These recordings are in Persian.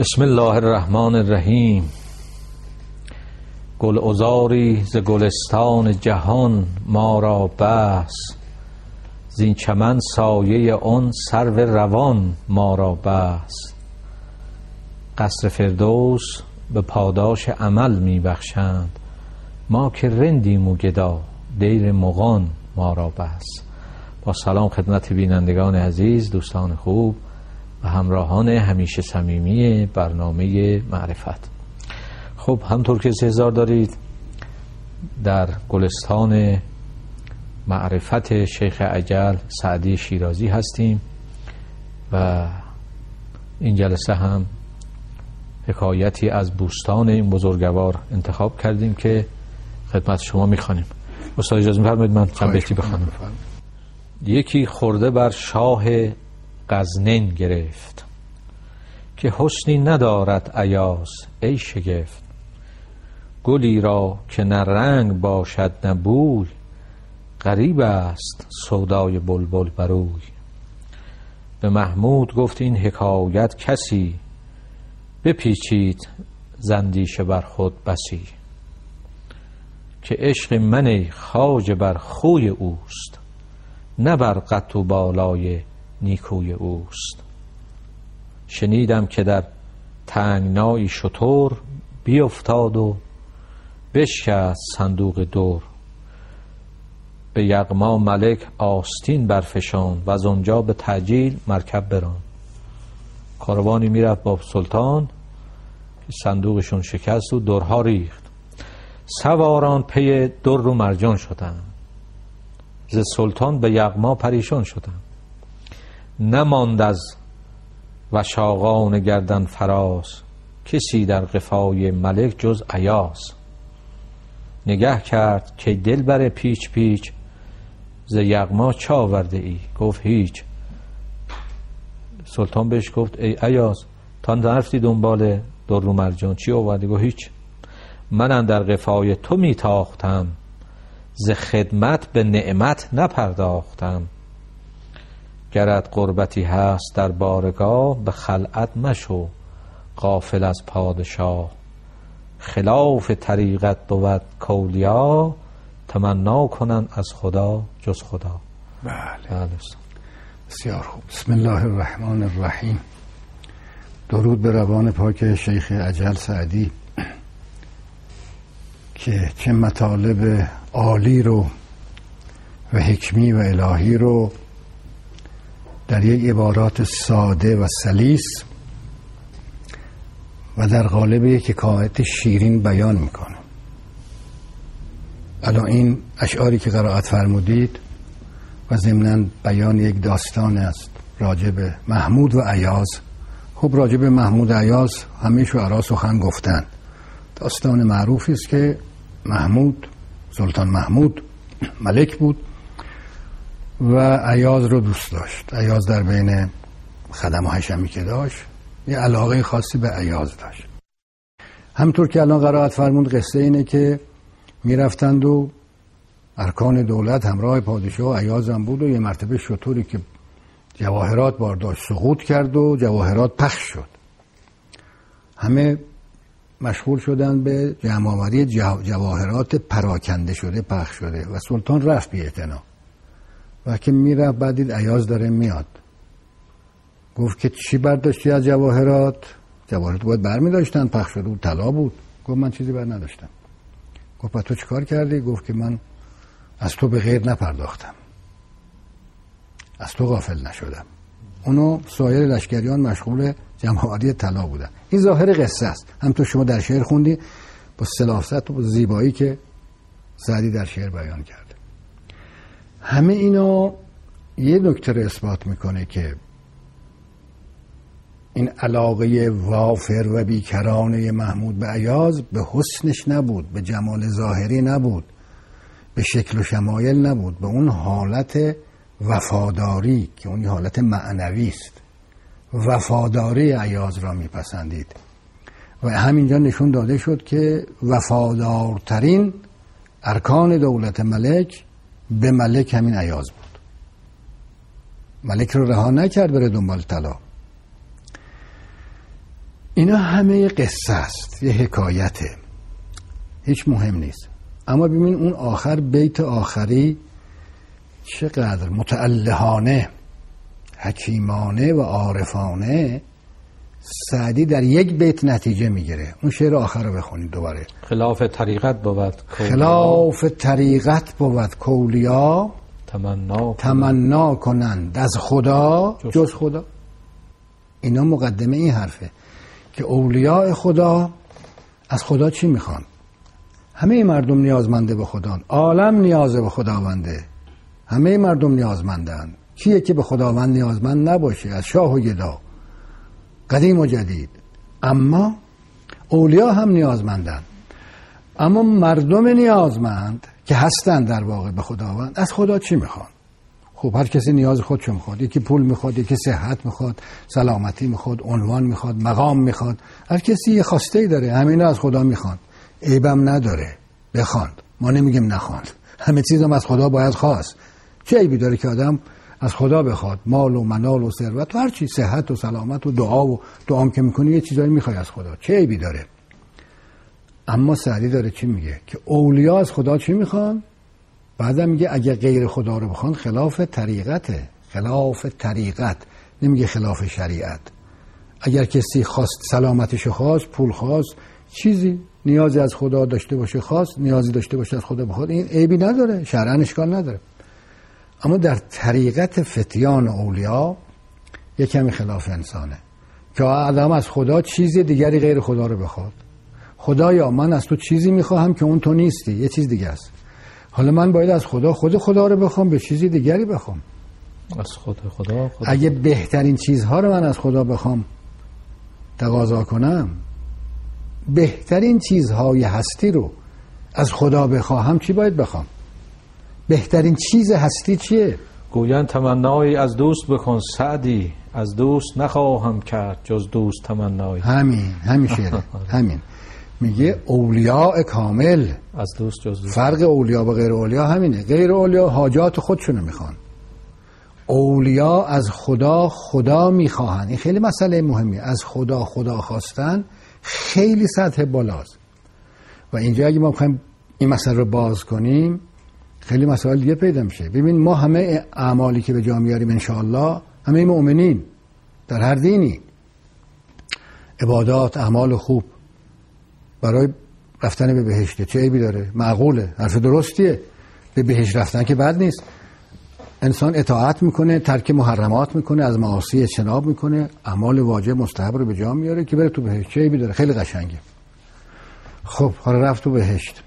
بسم الله الرحمن الرحیم. گل عذاری ز گلستان جهان ما را بس، زین چمن سایه آن سرو روان ما را بس. قصر فردوس به پاداش عمل می بخشند، ما که رندیم و گدا دیر مغان ما را بس. با سلام خدمت بینندگان عزیز، دوستان خوب و همراهان همیشه صمیمی برنامه معرفت. خب همطور که انتظار دارید در گلستان معرفت شیخ اجل سعدی شیرازی هستیم و این جلسه هم حکایتی از بوستان این بزرگوار انتخاب کردیم که خدمت شما میخوانیم. استاد اجازه می‌فرمایید من چند بیتی بخوانم. یکی خورده بر شاه غزنین گرفت، که حسنی ندارد ایاز ای شگفت. گلی را که نه رنگ باشد نه بوی، غریب است سودای بلبل بروی. به محمود گفت این حکایت کسی، بپیچید زندیشه بر خود بسی. که عشق من خواجه بر خوی اوست، نه بر قد و بالای نیکوی اوست. شنیدم که در تنگنای شتر، بیفتاد و بشکست صندوق دور. به یغما ملک آستین برفشان، و از اونجا به تعجیل مرکب بران. کاروانی میرفت با سلطان، صندوقشون شکست و درها ریخت. سواران پی در و مرجان شدن، ز سلطان به یغما پریشان شدن. نماند از وشاقان گردن فراز، کسی در قفای ملک جز ایاز. نگه کرد که دل بر پیچ پیچ، ز یغما چه آورده ای؟ گفت هیچ. سلطان بهش گفت ای ایاز، تا نرفتی دنبال در و مرجان، چی آوردی؟ گفت هیچ. من اندر قفای تو میتاختم، ز خدمت به نعمت نپرداختم. گرت قربتی هست در بارگاه، به خلعت مشو غافل از پادشاه. خلاف طریقت بود کولیا، تمنا کنن از خدا جز خدا. بله بسیار خوب. بسم الله الرحمن الرحیم. درود به روان پاک شیخ اجل سعدی که چه مطالب عالی رو و حکمی و الهی رو در یک عبارات ساده و سلیس و در قالب یک حکایت شیرین بیان میکنه. الان این اشعاری که قرائت فرمودید و ضمناً بیان یک داستان است راجع به محمود و ایاز. خب راجع به محمود و ایاز همه شعرا سخن گفتن. داستان معروفی است که محمود، سلطان محمود ملک بود و ایاز رو دوست داشت. ایاز در بین خدمهایش هم که داشت یه علاقه خاصی به ایاز داشت. همطور که الان قرائت فرمود قصه اینه که میرفتند و ارکان دولت همراه پادشاه ایاز هم بود و یه مرتبه شطوری که جواهرات بارداشت سقوط کرد و جواهرات پخش شد. همه مشغول شدن به جمع‌آوری جواهرات پراکنده شده پخش شده و سلطان رفت بی اعتنا و که میرفت بعد دید ایاز داره میاد. گفت که چی برداشتی از جواهرات؟ جواهرات باید برمی داشتن، پخش شده بود، طلا بود. گفت من چیزی بر نداشتم. گفت تو چی کار کردی؟ گفت که من از تو به غیر نپرداختم، از تو غافل نشدم. اونو سایر لشکریان مشغول جمع‌آوری طلا بودن. این ظاهر قصه است. همونطور شما در شعر خوندی با سلاست و با زیبایی که سعدی در شعر بیان کرده. همه اینا یه نکته رو اثبات میکنه که این علاقه وافر و بیکرانه محمود به ایاز به حسنش نبود، به جمال ظاهری نبود، به شکل و شمایل نبود، به اون حالت وفاداری که اون حالت معنوی است. وفاداری ایاز را میپسندید و همینجا نشون داده شد که وفادارترین ارکان دولت ملک به ملک همین ایاز بود. ملک رو رها نکرد بره دنبال طلا. اینا همه قصه است، یه حکایته، هیچ مهم نیست. اما ببین اون آخر، بیت آخری چقدر متألهانه، حکیمانه و عارفانه سعدی در یک بیت نتیجه میگیره. اون شعر آخر رو بخونید دوباره. خلاف طریقت بود خلاف طریقت بود کولیا تمنا کنند از خدا جز خدا. اینا مقدمه این حرفه که اولیاء خدا از خدا چی میخوان؟ همه مردم نیازمنده به خدا، عالم نیاز به خداونده، همه مردم نیازمندن. کیه که به خداوند نیازمند نباشه؟ از شاه و گدا، قدیم و جدید. اما اولیا هم نیازمندن. اما مردم نیازمند که هستن در واقع به خداوند از خدا چی میخوان؟ خب هر کسی نیاز خودشو میخواد. یکی پول میخواد، یکی صحت میخواد، سلامتی میخواد، عنوان میخواد، مقام میخواد. هر کسی یه خواسته داره، همینا از خدا میخوان. عیبم نداره، بخواند. ما نمیگیم نخواند. همه چیزم از خدا باید خواست. چه عیبی داره که آدم از خدا بخواد؟ مال و منال و ثروت و هر چی، صحت و سلامت و دعا که میکنی یه چیزایی میخوای از خدا. چه عیبی داره؟ اما سعدی داره چی میگه؟ که اولیا از خدا چی میخوان؟ بعدم میگه اگه غیر خدا رو بخوان خلاف طریقته. خلاف طریقت، نمیگه خلاف شریعت. اگر کسی خواست سلامتیشو خواست، پول خواست، چیزی نیازی از خدا داشته باشه، خواست نیازی داشته باشه از خدا بخواد، این عیبی نداره، شرعاً اشکال نداره. اما در طریقت فتیان اولیا یک کمی خلاف انسانه که آدم از خدا چیز دیگری غیر خدا رو بخواد. خدایا من از تو چیزی میخواهم که اون تو نیستی، یه چیز دیگه است. حالا من باید از خدا رو بخوام به چیزی دیگری بخوام. از خدا. اگه بهترین چیزها رو من از خدا بخوام تقاضا کنم، بهترین چیزهای هستی رو از خدا بخواهم، چی باید بخوام؟ بهترین چیز هستی چیه؟ گویند تمنایی از دوست بکن سعدی، از دوست نخواهم کرد جز دوست تمنایی. همین شعره. همین میگه اولیاء کامل از دوست جز دوست. فرق اولیاء با غیر اولیاء همینه. غیر اولیاء حاجات خودشونو میخوان، اولیاء از خدا میخواهن. این خیلی مسئله مهمی. از خدا خواستن خیلی سطح بالاست. و اینجا اگه ما بخوایم این مسئله رو باز کنیم خیلی مسائل دیگه پیدا میشه. ببین ما همه اعمالی که به جا میاریم انشاءالله، همه مؤمنین در هر دینی، عبادات، اعمال خوب برای رفتن به بهشت، چه عیبی داره؟ معقوله، حرف درستیه. به بهشت رفتن که بد نیست. انسان اطاعت میکنه، ترک محرمات میکنه، از معاصی اجتناب میکنه، اعمال واجب مستحب رو به جا میاره که بره تو بهشت. چه عیبی داره؟ خیلی قشنگه. خب حالا رفت تو بهشت.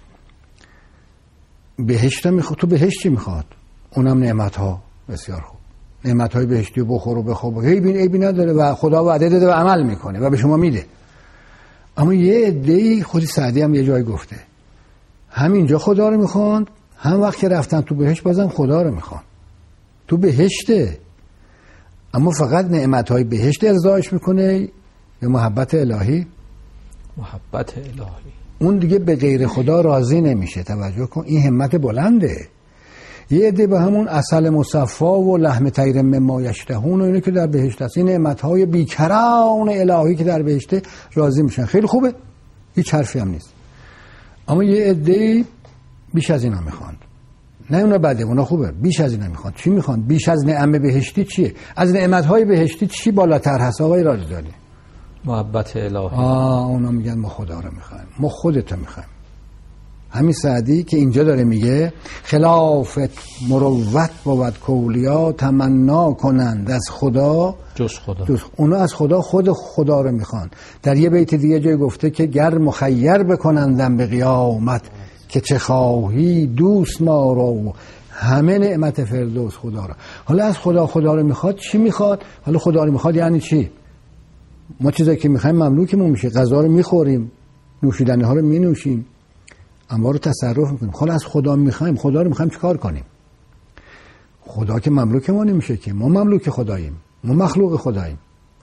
بهشت میخواد. تو بهشت چی میخواد؟ اونم نعمت‌ها. بسیار خوب. نعمت‌های بهشتی رو بخور و بخور. عیبی نداره و خدا وعده داده و عمل میکنه و به شما میده. اما یه عده‌ای، خودی سعدی هم یه جای گفته، همینجا خدا رو میخوان، هم وقت که رفتن تو بهشت بازم خدا رو میخوان. تو بهشته، اما فقط نعمت‌های بهشت ارضایش میکنه یا محبت الهی؟ محبت الهی. اون دیگه به غیر خدا راضی نمیشه. توجه کن، این همت بلنده. یه عده به همون عسل مصفا و لحم طیر مما یشتهون و اینو که در بهشت هست، این نعمت‌های بیکران الهی که در بهشته راضی میشن. خیلی خوبه، هیچ حرفی هم نیست. اما یه عده بیش از اینا میخوان. نه اونا بده، اونا خوبه، بیش از اینا میخوان. چی میخوان؟ بیش از نعمت بهشتی چیه؟ از نعمت‌های بهشتی چی بالاتر هست آقای رازدانی؟ محبت الهی. اونا میگن ما خدا رو میخوایم، ما خودتو میخوایم. همین سعدی که اینجا داره میگه خلاف مروت بود کولیا تمنا کنند از خدا جز خدا. اونا از خود خدا رو میخوان. در یه بیت دیگه جای گفته که گر مخیر بکنندم به قیامت که چه خواهی دوست ما رو، همه نعمت فردوس خدا رو. حالا از خدا رو میخواد. چی میخواد؟ حالا خدا رو میخواد یعنی چی؟ ما چیزایی که میخوایم مملوکمون میشه. غذا رو میخوریم، نوشیدنی ها رو مینوشیم، اما رو تصرف میکنیم. حالا از خدا میخوایم. خدا رو میخوایم چیکار کنیم؟ خدا که مملوک ما نمیشه که. ما مملوک خداییم، ما مخلوق خداییم.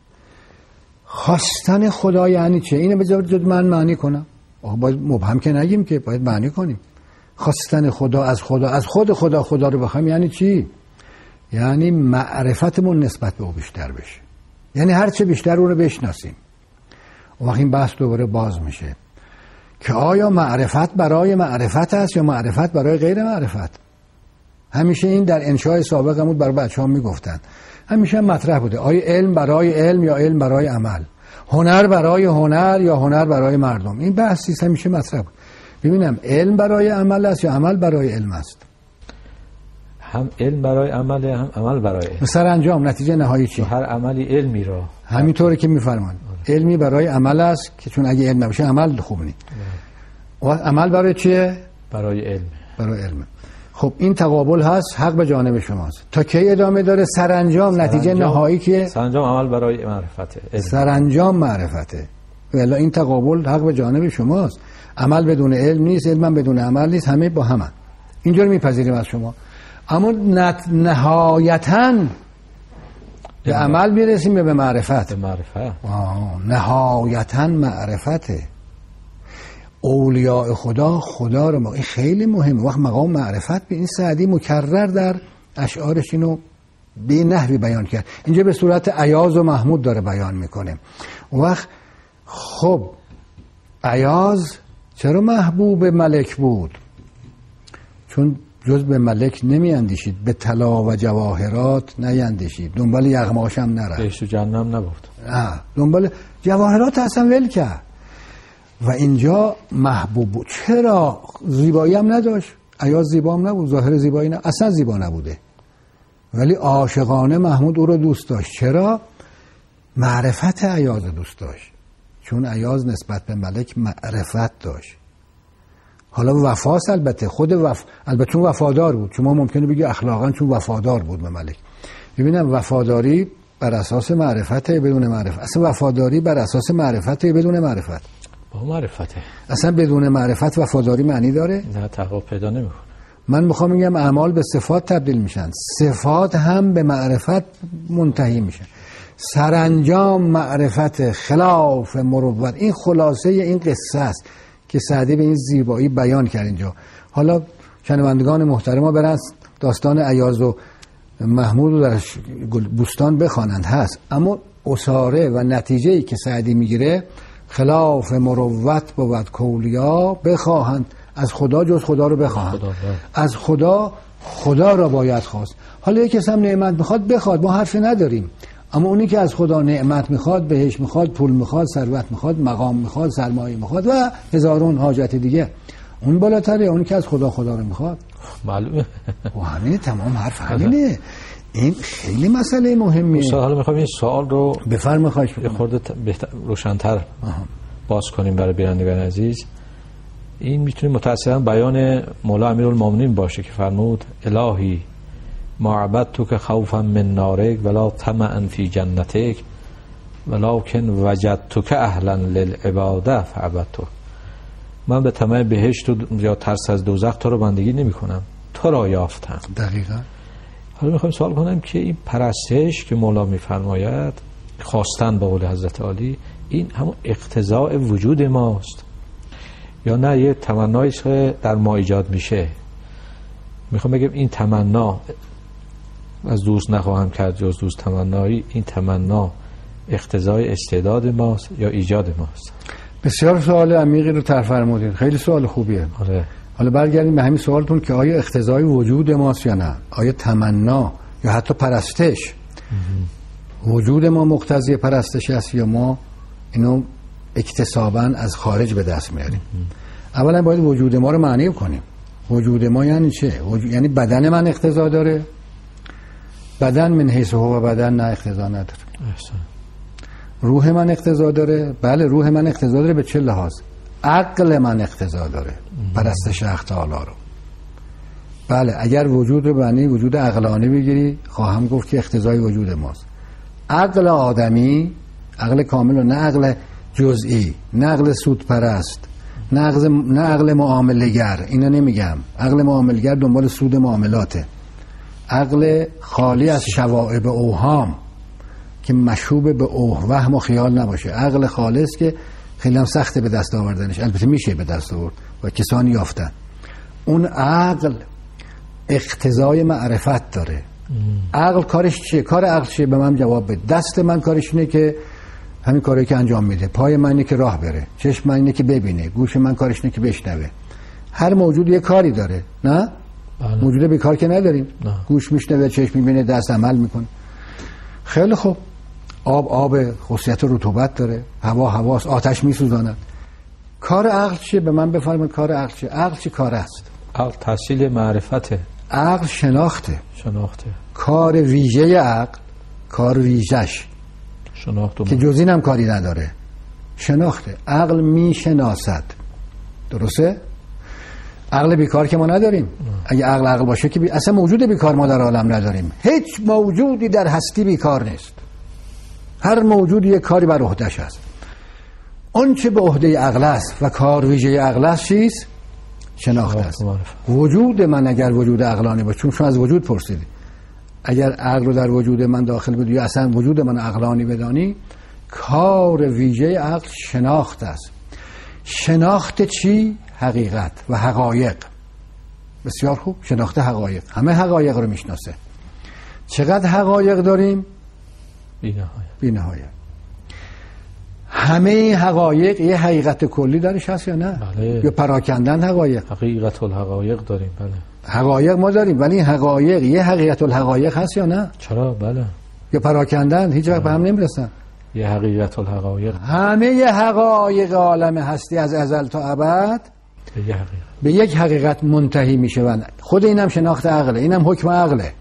خواستن خدا یعنی چه؟ اینو بذارید من معنی کنم. باید مبهم که نگیم که، باید معنی کنیم. خواستن خدا از خدا رو بخوایم یعنی چی؟ یعنی معرفتمون نسبت به او بیشتر بشه. یعنی هر چه بیشتر اون رو بشناسیم. وقت این بحث دوباره باز میشه که آیا معرفت برای معرفت است یا معرفت برای غیر معرفت. همیشه این در انشای سابقمون برای بچه‌ها میگفتن، همیشه مطرح بوده، آیا علم برای علم یا علم برای عمل، هنر برای هنر یا هنر برای مردم. این بحثی همیشه مطرح بود. ببینم علم برای عمل است یا عمل برای علم است؟ هم علم برای عمل، هم عمل برای علم. سرانجام نتیجه نهایی چی؟ هر عملی علمی را همینطوره که میفرمان علمی برای عمل است که چون اگه علم نباشه عمل خوب نیست. و عمل برای چیه؟ برای علم. برای علم. خب این تقابل هست، حق به جانب شماست. تا کی ادامه داره؟ سرانجام نتیجه نهایی که سرانجام عمل برای معرفته، سرانجام معرفته. ولی این تقابل حق به جانب شماست. عمل بدون علم نیست، علم بدون عمل نیست، همه با هم. اینجوری میپذیریم از شما. اما نهایتاً به عمل میرسیم به معرفت. به معرفت. نهایتاً معرفته. اولیاء خدا رو این خیلی مهمه. وقت مقام معرفت به این سعدی مکرر در اشعارش اینو به نحوی بیان کرد. اینجا به صورت ایاز و محمود داره بیان میکنه. وقت خب ایاز چرا محبوب ملک بود؟ چون جز به ملک نمی اندیشید، به طلا و جواهرات نیندیشید، دنبال یغماش هم نرفت، بهشت و جهنم نبود، دنبال جواهرات اصلا ول کرد و اینجا محبوب بود. چرا؟ زیبایی هم نداشت، ایاز زیبا هم نبود، ظاهر زیبایی نه، اصلا زیبا نبوده، ولی عاشقانه محمود او رو دوست داشت. چرا؟ معرفت ایاز دوست داشت، چون ایاز نسبت به ملک معرفت داشت. حالا وفاست البته، البته چون وفادار بود، چون ما ممکنه بگی اخلاقا چون وفادار بود به ملک. ببینم وفاداری بر اساس معرفت بدون معرفت، اصلا وفاداری بر اساس معرفت بدون معرفت، با معرفته. اصلا بدون معرفت وفاداری معنی داره؟ نه، تحقق پیدا نمیکنه. من میخوام بگم اعمال به صفات تبدیل میشن، صفات هم به معرفت منتهی میشن، سرانجام معرفت خلاف مروت. این خلاصه این قصه است که سعدی به این زیبایی بیان کرد اینجا. حالا شنوندگان محترم برن داستان ایاز و محمود رو در بوستان بخوانند، هست، اما اصاره و نتیجه‌ای که سعدی میگیره خلاف مروت بود کولیا بخواهند از خدا جز خدا رو بخواهند. از خدا را باید خواست. حالا یک کس هم نعمت میخواد بخواد، ما حرفی نداریم، اما اونی که از خدا نعمت میخواد، بهش میخواد، پول میخواد، ثروت میخواد، مقام میخواد، سرمایه میخواد و هزارون حاجت دیگه، اون بالاتره. اونی که از خدا رو میخواد معلومه و همین تمام حرف همینه. این خیلی مسئله مهمیه. حالا میخوام این سوال رو بفرمایید، خواهش می‌کنم خورده روشن‌تر باز کنیم برای بینندگان عزیز. این میتونیم متأسفانه بیان مولا امیرالمومنین باشه که فرمود الهی ما عبدتک خوفا من نارک ولا طمعا فی جنتک ولکن وجدتک اهلا للعباده فعبدتک. من به طمع بهشت یا ترس از دوزخ تو رو بندگی نمی کنم، تو را یافتم. دقیقاً. حالا میخوایم سوال کنم که این پرستش که مولا میفرماید، خواستن به قول حضرت عالی، این همون اقتضاء وجود ماست یا نه یه تمنایی که در ما ایجاد میشه؟ میخوام بگم این تمنا از دوست نخواهم کرد جز دوست تمنایی، این تمنا اقتضای استعداد ماست یا ایجاد ماست؟ بسیار سوال عمیقی رو طرح فرمودید، خیلی سوال خوبیه. آره. حالا برگردیم به همین سوالتون که آیا اقتضای وجود ماست یا نه، آیا تمنا یا حتی پرستش وجود ما مقتضی پرستش است یا ما اینو اکتساباً از خارج به دست میاریم؟ اولا باید وجود ما رو معنی کنیم. وجود ما یعنی چه؟ یعنی بدن من اقتضا داره؟ بدن من حیث هو و بدن نه اقتضا نداره. روح من اقتضا داره؟ بله، روح من اقتضا داره. به چه لحاظ؟ عقل من اقتضا داره پرستش حق تعالی رو. بله، اگر وجود رو معنی وجود عقلانی بگیری خواهم گفت که اقتضای وجود ماست. عقل آدمی، عقل کامل و نه عقل جزئی، نه عقل سود پرست، نه عقل معامله‌گر، اینا نمیگم. عقل معامله‌گر دنبال سود معاملاته. عقل خالی از شوائب اوهام که مشوب به وهم و خیال نباشه. عقل خالص که خیلی هم سخته به دست آوردنش، البته میشه به دست آورد و کسانی یافتن. اون عقل اقتضای معرفت داره. عقل کارش چیه؟ کار عقل چیه؟ به من جواب بده. دست من کارش اینه که همین کاری که انجام میده. پای من اینه که راه بره، چشم من اینه که ببینه، گوش من کارش اینه که بشنوه. هر موجود یه کاری داره، نه؟ موجود بیکار که نداریم. گوش میشنوه، چشم میبینه، دست عمل میکنه. خیلی خوب. آب خاصیت رطوبت داره، هوا هواست، آتش میسوزاند. کار عقل چیه؟ به من بفرمایید کار عقل چیه؟ عقل چی کار است؟ عقل تحصیل معرفته. عقل شناخته. کار ویژه عقل، کار ویژش شناخت که جز اینم کاری نداره، شناخته. عقل میشناسد. درسته؟ عقل بیکار که ما نداریم. اگه عقل باشه که اصلا موجود بیکار ما در عالم نداریم. هیچ موجودی در هستی بیکار نیست. هر موجودی یک کاری بر عهده‌اش است. اون چه به عهده عقل است و کار ویژه عقل است چیست؟ شناخت است. وجود من اگر وجود عقلانی باشه، چون شما از وجود پرسیدی، اگر عقل رو در وجود من داخل بدی یا اصلا وجود من عقلانی بدانی، کار ویژه عقل شناخت است. شناخت چی؟ حقیقت و حقایق. بسیار خوب. شناخت حقایق، همه حقایق رو میشناسه. چقدر حقایق داریم؟ بی نهایت. همه حقایق یه حقیقت کلی درش هست یا نه؟ بله. یا پراکندن حقایق؟ حقیقت الحقایق داریم. بله. حقایق ما داریم، ولی حقایق یه حقیقت الحقایق هست یا نه؟ چرا؟ بله. یا پراکندن هیچ وقت به هم نمیرسن. یه حقیقت الحقایق. همه حقایق عالم هستی از ازل تا ابد به یک حقیقت منتهی میشوند. خود اینم شناخت عقله، اینم حکم عقله.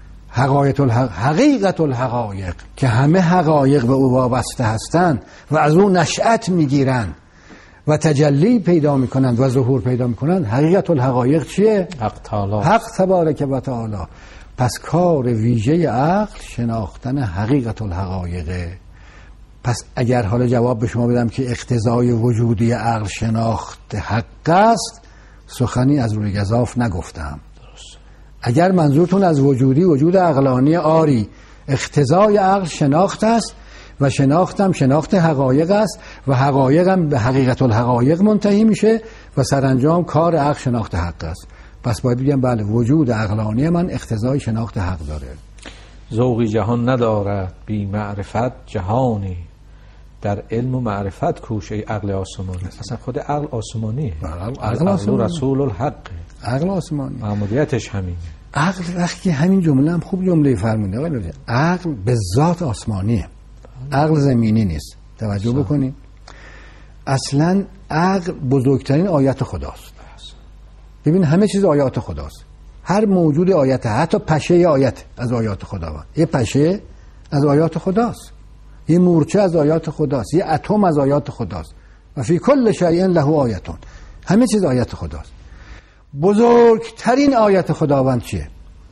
حقیقت الحقایق که همه حقایق به او وابسته هستند و از او نشأت میگیرند و تجلی پیدا میکنند و ظهور پیدا میکنند. حقیقت الحقایق چیه؟ حق تبارک و تعالی. پس کار ویژه عقل شناختن حقیقت الحقایقه. پس اگر حالا جواب به شما بدم که اقتضای وجودی عقل شناخت حق است، سخنی از روی گزاف نگفتم. اگر منظورتون از وجودی وجود عقلانی آری، اقتضای عقل شناخت است و شناختم شناخت حقایق است و حقایقم به حقیقت الحقایق منتهی میشه و سرانجام کار عقل شناخت حق است. پس باید بگم بله، وجود عقلانی من اقتضای شناخت حق داره. ذوقی جهان ندارد بی معرفت جهانی، در علم و معرفت کوش ای عقل آسمانی. اصلا خود عقل آسمانیه. عقل آسمانی. رسول الحق. عقل آسمانی. معمولیتش همینه. عقل وقتی همین جمله هم خوب جمله فرمونده. عقل به ذات آسمانیه. عقل زمینی نیست. توجه بکنید. اصلا عقل بزرگترین آیت خداست. ببین همه چیز آیات خداست. هر موجود آیت، حتی پشه آیت از آیات خداوند. یه پشه از آیات خداست. یه مورچه از آیات خداست. یه اتم از آیات خداست. و فی کل شیء له آیتون. همه چیز آیت خداست. بزرگترین آیت خداوند چیه؟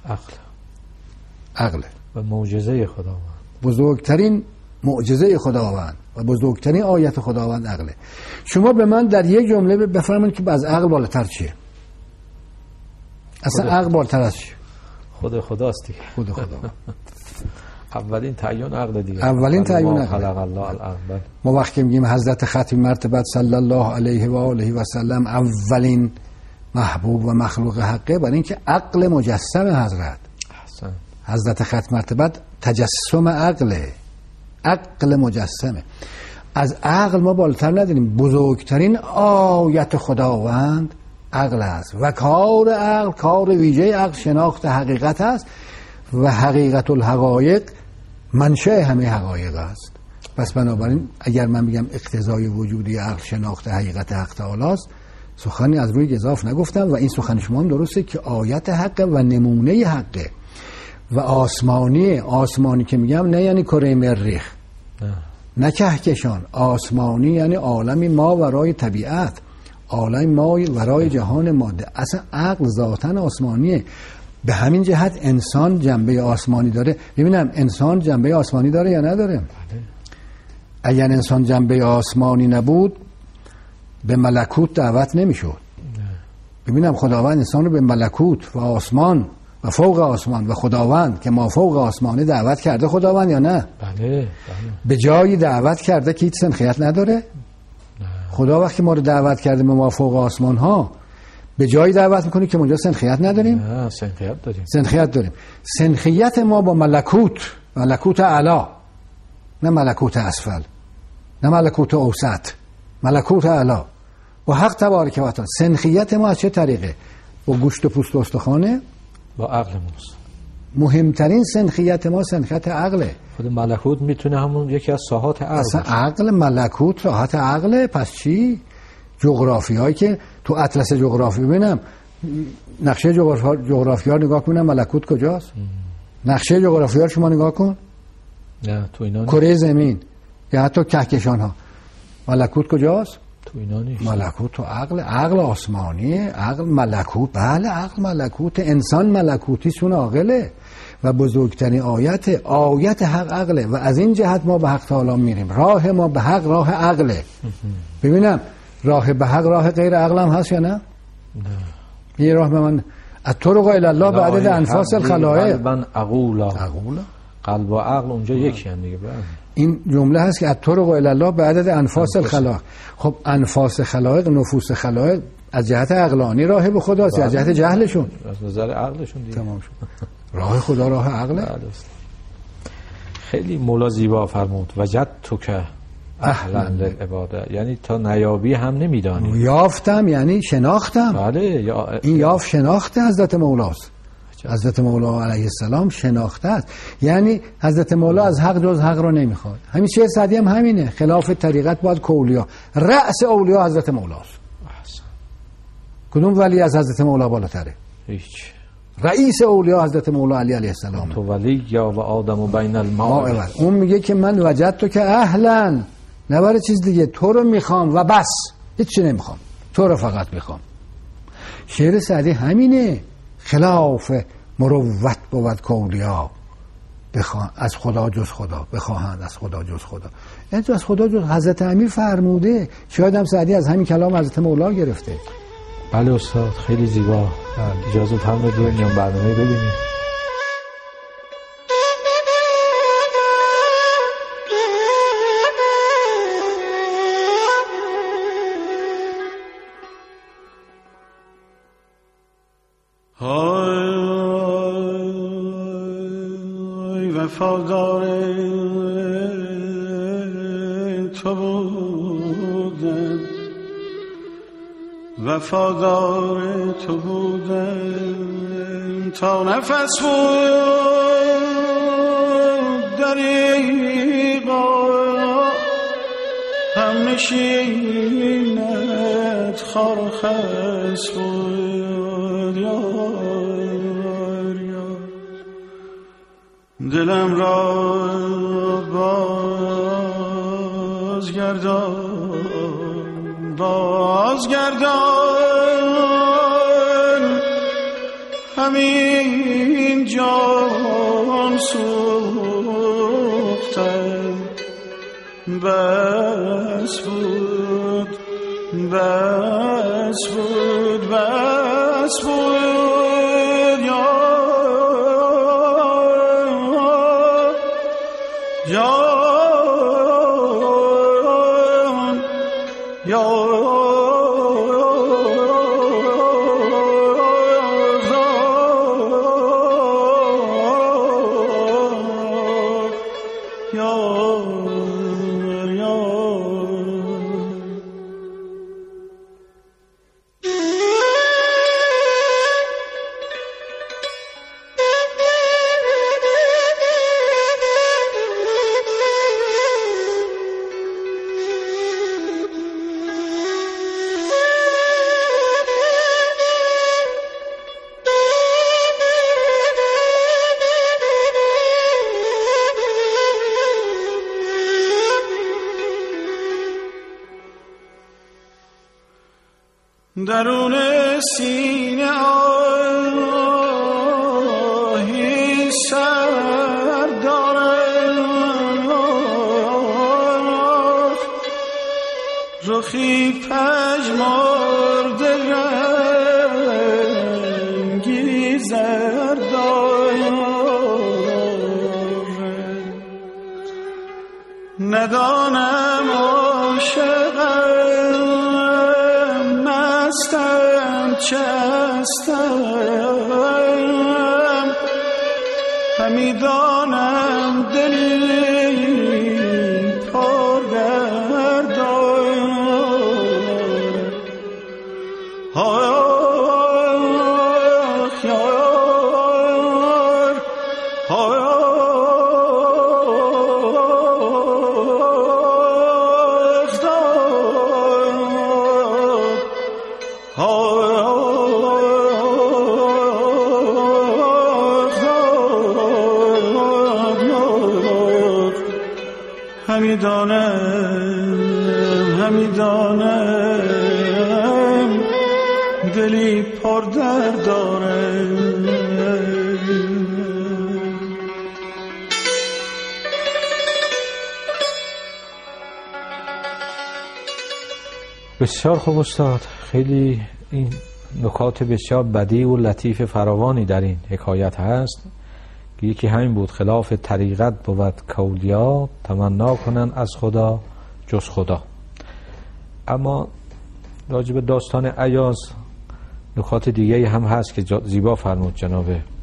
عقل و معجزه خداوند. بزرگترین معجزه خداوند و بزرگترین آیت خداوند عقله. شما به من در یک جمله بفرمایید که از عقل بالاتر چیه؟ اصلا عقل بالاتر از چیه؟ خود خداست دیگه. خود خدا. اولین تعیین عقل دیگه. اولین تعیین عقل. خلق الله العقل. ما وقتی میگیم حضرت ختم مرتبت صلی الله علیه و آله و سلم اولین محبوب و مخلوق حقه، برای اینکه عقل مجسم حضرت ختم مرتبت تجسم عقله. عقل مجسمه. از عقل ما بالاتر نداریم. بزرگترین آیت خداوند عقل است و کار عقل، کار ویژه عقل شناخت حقیقت است و حقیقت الحقایق منشأ همه حقایق است. پس بنابراین اگر من بگم اقتضای وجودی عقل شناخت حقیقت حق تعالی است، سخنی از روی گزاف نگفتم و این سخن شما هم درسته که آیت حقه و نمونه حقه و آسمانی که میگم نه یعنی کره مریخ، نه کهکشان. آسمانی یعنی عالمی ما ورای طبیعت، عالم ما ورای جهان ماده. اصلا عقل ذاتاً آسمانیه. به همین جهت انسان جنبه آسمانی داره. ببینم انسان جنبه آسمانی داره یا نداره؟ اگر انسان جنبه آسمانی نبود به ملکوت دعوت نمیشد. ببینم خداوند انسان رو به ملکوت و آسمان و فوق آسمان و خداوند که ما فوق آسمانه دعوت کرده خداوند یا نه؟ بله. به جایی دعوت کرده که هیچ سنخیت نداره؟ نه. خدا وقتی ما رو دعوت کرده به ما فوق آسمان ها، به جایی دعوت میکنه که اونجا سنخیت نداریم؟ نه، سنخیت داریم. سنخیت داریم. سنخیت ما با ملکوت اعلی، نه ملکوت اسفل. نه ملکوت اوسط، ملکوت اعلی. و حق تبارک و تعالی. سنخیت ما از چه طریقه؟ با گوشت و پوست و استخوانه؟ با عقل ماست. مهمترین سنخیت ما سنخیت عقله. خود ملکوت میتونه همون یکی از ساحات عقل اصلا باشه. عقل ملکوت ساحت عقله. پس چی؟ جغرافیایی که تو اطلس جغرافی ببینم، نقشه جغرافیا رو نگاه کنم ملکوت کجاست؟ نقشه جغرافیا رو شما نگاه کن. نه تو اینا نیست. کره زمین یا حتی کهکشان ها، ملکوت کجاست؟ تو اینا نیست. ملکوت تو عقل آسمانیه. عقل ملکوت، بله عقل ملکوت. انسان ملکوتی سون عاقله و بزرگترین آیت حق عقله و از این جهت ما به حق تعالی میریم. راه ما به حق راه عقله. ببینم راه به حق راه غیر عقل هم هست یا نه؟ نه. یه راه به من الطرق الی الله به عدد انفاس الخلائق. قلبا عقولا. عقولا. قلب و عقل اونجا یکی هم دیگه. این جمله هست که الطرق الی الله به عدد انفاس الخلائق. خب انفاس خلائق، نفوس خلائق از جهت عقلانی راه به خداست یا از جهت جهلشون؟ از نظر عقلشون دیگه. تمام شد. راه خدا راه عقله. خیلی مولا زیبا فرمود وجدتک که اهلا للعباده، یعنی تا نیابی هم نمیدانی. یافتم یعنی شناختم. بله. این یافت شناخته حضرت مولاست. حضرت مولا علیه السلام شناخته است. یعنی حضرت مولا از حق جز حق رو نمیخواد. همین شعر سعدی هم همینه. خلاف طریقت باید که اولیا. رأس اولیا حضرت مولاست. کدوم ولی از حضرت مولا بالاتره؟ هیچ. رئیس اولیا حضرت مولا علی علیه السلام. تو ولی یا و آدم و بین الماء. اون میگه که من وجدت که اهلا، نه برای چیز دیگه، تو رو میخوام و بس، هیچ چی نمیخوام، تو رو فقط میخوام. شعر سعدی همینه. خلاف مروت بود که اولیا از خدا جز خدا بخواهند از خدا جز خدا. یعنی از خدا جز حضرت امیر فرموده. شاید هم سعدی از همین کلام حضرت مولا گرفته. بله استاد خیلی زیبا. اجازه فرمایید بریم برنامه ببینیم. وفادار تو بودم، وفادار تو بودم تا نفس بود دریغا هم نشینت خار و خس بود. دلم را بازگردان همین جان سوختم. بس بود بس بود بس بود درون سینه آهی سر دارم، رخی پژمرده رنگی زر دارم. ندانم عاشقم مستم چستم، همی دانم دلی پر همیدانم دلی پر درد دارم. بسیار خوب استاد، خیلی این نکات بسیار بدیع و لطیف فراوانی در این حکایت هست که یکی همین بود: خلاف طریقت بود کاولیا، تمنا کنن از خدا جز خدا. اما راجع به داستان ایاز نکات دیگه هم هست که زیبا فرمود جناب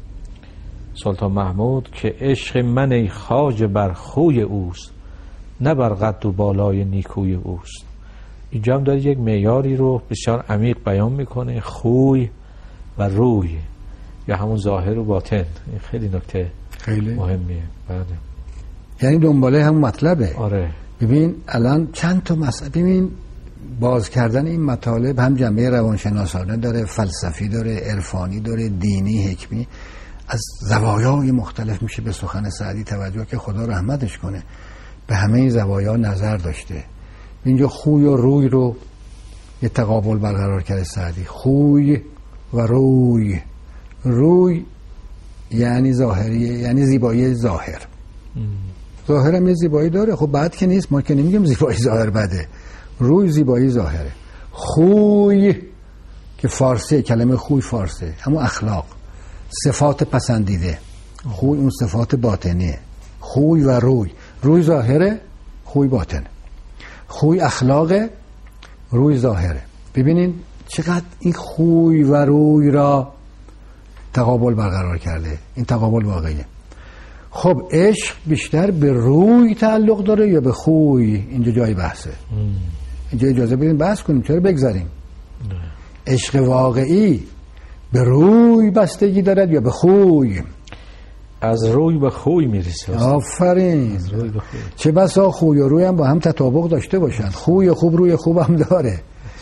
سلطان محمود که عشق من ای خواجه بر خوی اوست، نه بر قد و بالای نیکوی اوست. اینجا هم داره یک معیاری رو بسیار عمیق بیان میکنه، خوی و روی یا همون ظاهر و باطن. این خیلی نکته خیلی مهمیه. بله، یعنی دنباله همون مطلبه. آره. ببین الان چند تا مسئله، ببین باز کردن این مطالب هم جنبه روانشناسانه داره، فلسفی داره، عرفانی داره، دینی، حکمی، از زوایای مختلف میشه به سخن سعدی توجه که خدا رحمتش کنه به همه این زوایا نظر داشته. اینجا خوی و روی رو یه تقابل برقرار کرده سعدی، خوی و روی. روی یعنی ظاهریه، یعنی زیبایی ظاهر. ظاهر هم یه زیبایی داره، خب بد که نیست، ما که نمیگیم زیبایی ظاهر بده. روی زیبایی ظاهره. خوی که فارسی، کلمه خوی فارسی، همون اخلاق، صفات پسندیده. خوی اون صفات باطنیه. خوی و روی، روی ظاهره، خوی باطنه. خوی اخلاقه، روی ظاهره. ببینین چقدر این خوی و روی را تقابل برقرار کرده. این تقابل واقعیه. خب عشق بیشتر به روی تعلق داره یا به خوی؟ اینجا جای بحثه. اینجا اجازه بدین بحث کنیم، چرا بگذاریم؟ عشق واقعی به روی بستگی دارد یا به خوی؟ از روی به خوی میرسه. آفرین. چه بسا خوی و روی هم با هم تطابق داشته باشن. خوی خوب روی خوب هم داره،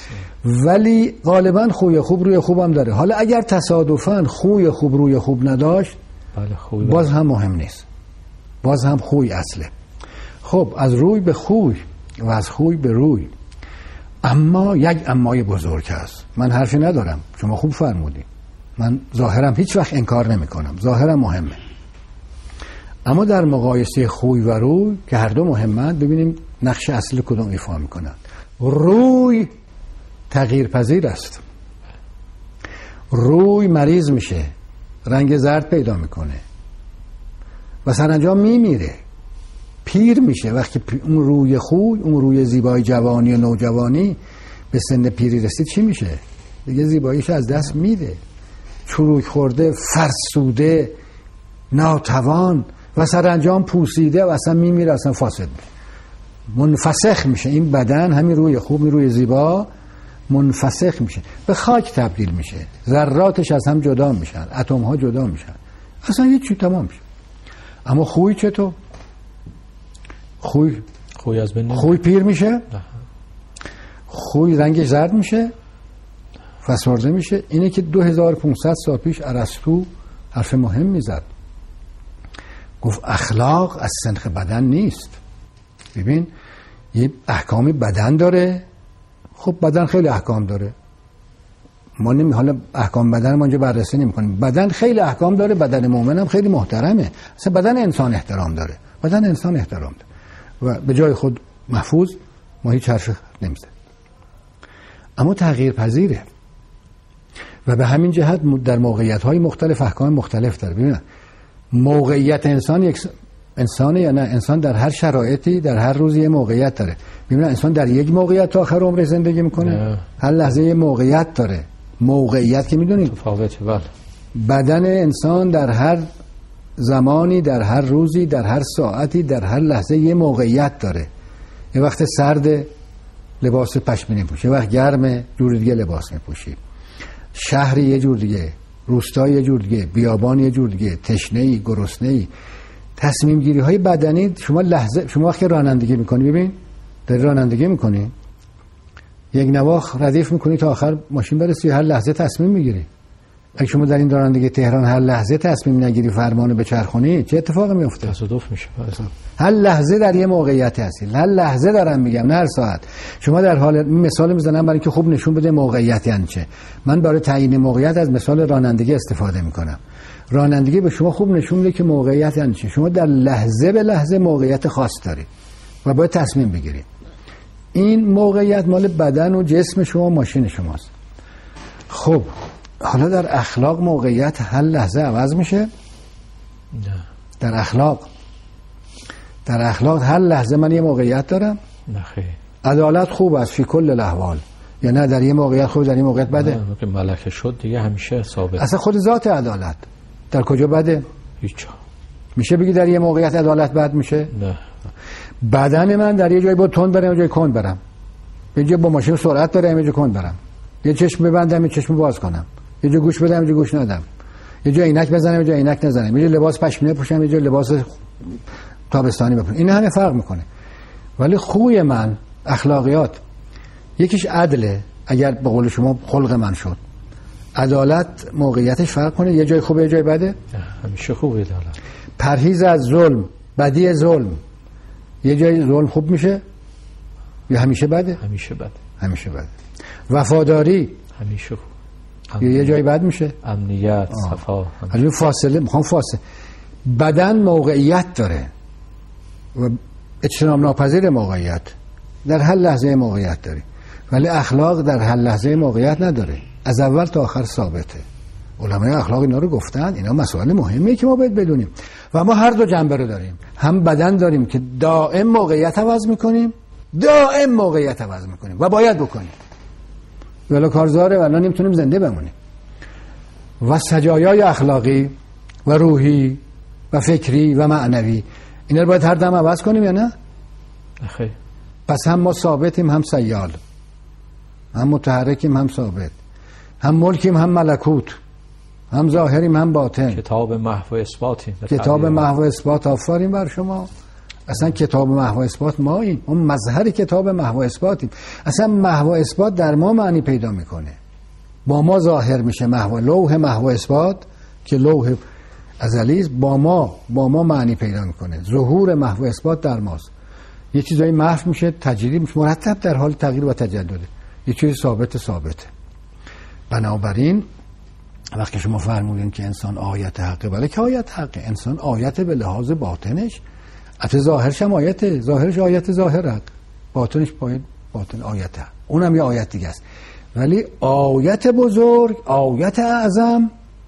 ولی غالبا خوی خوب روی خوب هم داره. حالا اگر تصادفاً خوی خوب روی خوب نداشت، بله، باز هم مهم نیست، باز هم خوی اصله. خب از روی به خوی و از خوی به روی. اما یک امای بزرگ هست، من حرفی ندارم، شما خوب فرمودی، من ظاهرم هیچ وقت انکار نمی کنم، ظاهرم مهمه. اما در مقایسه خوی و روی که هر دو مهمند، ببینیم نقش اصلی کدوم ایفا میکنند. روی تغییر پذیر است. روی مریض میشه، رنگ زرد پیدا میکنه و سرانجام میمیره، پیر میشه. وقتی اون روی خوی، اون روی زیبای جوانی و نوجوانی به سن پیری رسید، چی میشه؟ دیگه زیباییش از دست میده، چروک خورده، فرسوده، ناتوان و سرانجام پوسیده و اصلا میمیره، اصلا فاسد میشه، منفسخ میشه. این بدن، همین روی خوب، این روی زیبا منفسخ میشه، به خاک تبدیل میشه، ذراتش از هم جدا میشن، اتم ها جدا میشن، اصلا هیچ چی، تمام میشه. اما خوی چطور؟ خوی از بین خوی پیر میشه، خوی رنگش زرد میشه، فسرده میشه. اینه که 2500 سال پیش ارسطو حرف مهم میزد، گفت اخلاق از سنخ بدن نیست. ببین یه احکامی بدن داره. خب بدن خیلی احکام داره، ما حالا احکام بدن ما اینجا بررسی نمی‌کنیم. بدن خیلی احکام داره، بدن مؤمن هم خیلی محترمه، اصلا بدن انسان احترام داره، بدن انسان احترام داره و به جای خود محفوظ، ما هیچ حرف نمیزنیم. اما تغییر پذیره و به همین جهت در موقعیت‌های مختلف احکام مختلف داره. ببین موقعیت انسان یک انسانه یا نه؟ انسان در هر شرایطی، در هر روزی یه موقعیت داره. ببین انسان در یک موقعیت تا آخر عمر زندگی میکنه، هر لحظه یه موقعیت داره. موقعیت که میدونید متفاوته. بله. بدن انسان در هر زمانی، در هر روزی، در هر ساعتی، در هر لحظه یه موقعیت داره. یه وقت سرد لباس پشمینی پوشی، یه وقت گرمه جور دیگه لباس میپوشی، شهری یه جور دیگه، روستا یه جور دیگه، بیابان یه جور دیگه، تشنه‌ای، گرسنه‌ای. تصمیم گیری های بدنی شما وقتی رانندگی میکنی، ببین داری رانندگی میکنی، یک نواخ ردیف میکنی تا آخر ماشین برسی، هر لحظه تصمیم میگیری. اگه شما در این رانندگی تهران هر لحظه تصمیم نگیری، فرمانو بچرخونی، چه اتفاقی میفته؟ تصادف میشه. هر لحظه در یه موقعیت هستی، هر لحظه دارم میگم، نه هر ساعت. شما در حال مثال میزنم برای اینکه خوب نشون بده موقعیت یعنی چه. من برای تعیین موقعیت از مثال رانندگی استفاده میکنم. رانندگی به شما خوب نشون میده که موقعیت یعنی چه. شما در لحظه به لحظه موقعیت خاص داری و باید تصمیم بگیری. این موقعیت مال بدن و جسم شما، ماشین شماست. خب حالا در اخلاق موقعیت هر لحظه عوض میشه؟ نه. در اخلاق هر لحظه من یه موقعیت دارم؟ نه خیر. عدالت خوب است فی کل الاحوال، یا نه در یه موقعیت خوب، در یه موقعیت بده؟ نه که ملکه شد دیگه همیشه ثابت. اصلا خود ذات عدالت در کجا بده؟ هیچ. میشه بگی در یه موقعیت عدالت بد میشه؟ نه. بدن من در یه جای با تند برم، یه جای کند برم، یه جای با ماشین سرعت برم، یه جای کند برم، یه چشم ببندم، یه چشم باز کنم، یه جای گوش بدم، یه جای گوش ندم، یه جای عینک بزنم، یه جای عینک نزنم، یه جای لباس پشمینه پوشم، یه جای لباس تابستانی بپوشم. این همه فرق میکنه. ولی خوی من، اخلاقیات، یکیش عدله. اگر به قول شما خلق من شد، عدالت موقعیتش فرق کنه، یه جای خوبه یه جای بده؟ همیشه خوبه عدالت. پرهیز از ظلم، بدی ظلم، یه جای ظلم خوب میشه یا همیشه بده؟ همیشه بده. وفاداری همیشه خوب، یه جای بد میشه؟ امنیت، صفا. حالا فاصله، میخوام فاصله. بدن موقعیت داره و اجتناب ناپذیر موقعیت، در هر لحظه موقعیت داری، ولی اخلاق در هر لحظه موقعیت نداره، از اول تا آخر ثابته. علمای اخلاق اینا رو گفتن، اینا مسائل مهمیه که ما باید بدونیم. و ما هر دو جنبه رو داریم، هم بدن داریم که دائم موقعیت عوض میکنیم، و باید بکنیم، ولی کارزاره ولی نمیتونیم زنده بمونیم. و سجایای اخلاقی و روحی و فکری و معنوی، اینا رو باید هر دم عوض کنیم یا نه؟ خیر. پس هم ما ثابتیم، هم سیال، هم متحرکیم، هم ثابت، هم ملکیم، هم ملکوت، هم ظاهریم، هم باطن. کتاب محو اثباتیم. کتاب محو اثبات. آفرین بر شما. اصلا کتاب محو اثبات ماییم، اون مظهر کتاب محو اثباتیم. اصلا محو اثبات در ما معنی پیدا میکنه، با ما ظاهر میشه. لوح محو اثبات که لوح ازلی است، با ما معنی پیدا میکنه. ظهور محو اثبات در ماست. یه چیزایی محو میشه، تجدید میشه، مرتب در حال تغییر و تجدده. یه چیز ثابته. بنابراین وقتی شما فرمودین که انسان آیت حقه، بله که آیت حقه، انسان آیت به لحاظ باطنش، حتی ظاهرش هم آیته، ظاهرش آیت ظاهر حق، باطنش باطن آیت حق، اونم یه آیت دیگه است. ولی آیت بزرگ، آیت اعظم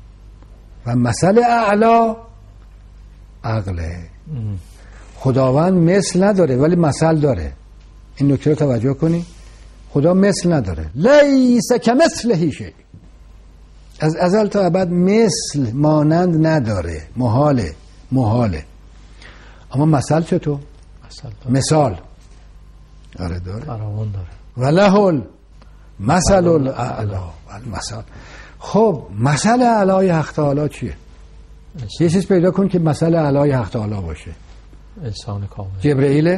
و مثل اعلا عقله. خداوند مثل نداره ولی مثل داره. این نکته رو توجه کنی، خدا مثل نداره، لیس کمثله شیء، از ازل تا ابد مثل، مانند نداره، محاله. اما مثل چطور؟ مثال آره داره، فراوان داره. ولهل مثل الاعلا. مثل. خب مثل اعلای حق تعالی چیه؟ یه چیز پیدا کن که مثل اعلای حق تعالی باشه. انسان کامل. جبرئیل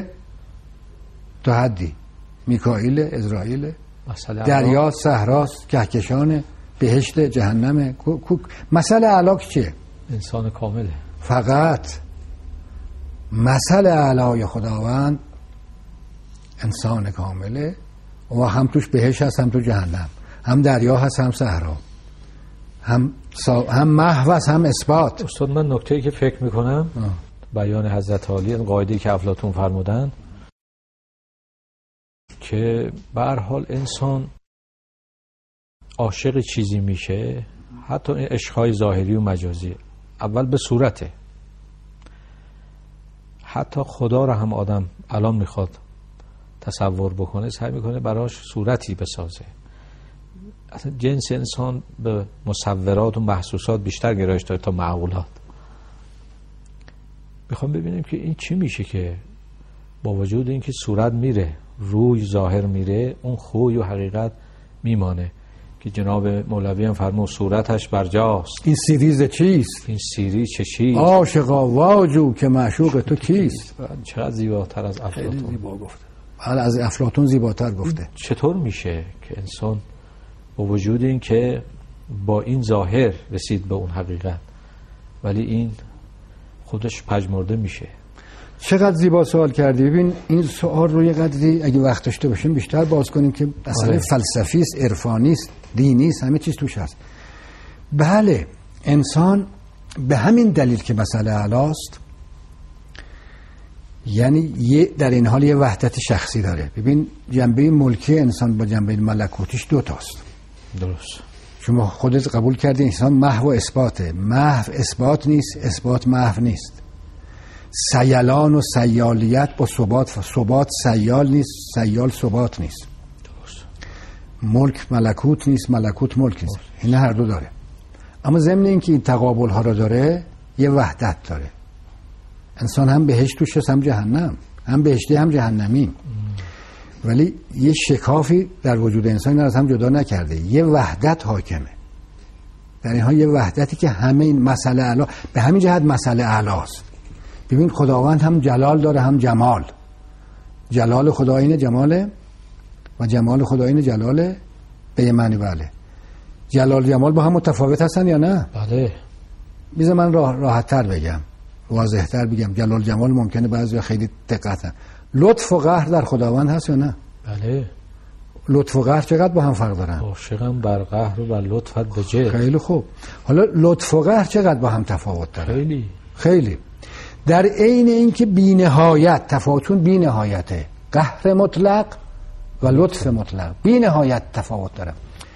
تا حدی، میکائیل، اسرائیل، دریا، صحراست، کهکشان، بهشت، جهنم. مثل اعلا چیه؟ انسان کامله. فقط مثل اعلای خداوند انسان کامله و هم توش بهشت هست، هم تو جهنم، هم دریا هست، هم صحرا، هم محو هست، هم اثبات. استاد من نکته‌ای که فکر میکنم بیان حضرت عالی، قاعده‌ای که افلاطون فرمودن که به هر حال انسان عاشق چیزی میشه، حتی این عشق‌های ظاهری و مجازی، اول به صورته. حتی خدا را هم آدم الان میخواد تصور بکنه، سعی میکنه براش صورتی بسازه. اصلا جنس انسان به مصورات و محسوسات بیشتر گرایش داره تا معقولات. میخوام ببینیم که این چی میشه که با وجود اینکه صورت میره، روی ظاهر میره، اون خوی و حقیقت میمانه. که جناب مولوی هم فرمود صورتش برجاست. این سیریز چیست؟ این سیری چه چیست؟ عاشقا واجو که معشوق تو کیست؟ چقدر زیباتر از خیلی افلاطون. زیبا گفته. حالا از افلاطون زیباتر گفته. چطور میشه که انسان با وجود این که با این ظاهر رسید به اون حقیقت ولی این خودش پژمرده میشه؟ چقدر زیبا سوال کردی. ببین این سوال رو یه قدری اگه وقت داشته باشیم بیشتر باز کنیم که اصلا فلسفی است، عرفانی است، دینی است، همه چیز توش هست. بله انسان به همین دلیل که مسئله اعلاست، یعنی در این حال یه وحدت شخصی داره. ببین جنبه ملکی انسان با جنبه ملکوتیش دو تاست. درست. شما خودت قبول کردی انسان محو و اثباته. محو اثبات نیست، اثبات محو نیست. سیالان و سیالیت با ثبات سیال نیست، سیال ثبات نیست. درست. ملک ملکوت نیست، ملکوت ملک نیست. این هر دو داره. اما ضمن اینکه این تقابل ها رو داره یه وحدت داره. انسان هم بهشت توش هست هم جهنم، هم بهشتی هم جهنمی. ولی یه شکافی در وجود انسان از هم جدا نکرده، یه وحدت حاکمه. در اینها یه وحدتی که همه این مسئله اعلی، به همین جهت مسئله اعلاست. ببین خداوند هم جلال داره هم جمال. جلال خدا اینه جماله و جمال خدا اینه جلاله. به یه معنی بله. جلال جمال با هم متفاوت هستن یا نه؟ بله. بیزه من راحت تر بگم، واضح تر بگم. جلال جمال ممکنه بعضی خیلی دقیقاً. لطف و قهر در خداوند هست یا نه؟ بله. لطف و قهر چقدر با هم فرق دارن؟ عاشقم بر قهر و بر لطفت به جد. خیلی خوب. حالا لطف و قهر چقدر با هم تفاوت دارن؟ خیلی. در عین اینکه بی‌نهایت تفاوتون بی‌نهایته. قهر مطلق و لطف مطلق بی‌نهایت تفاوت دارن.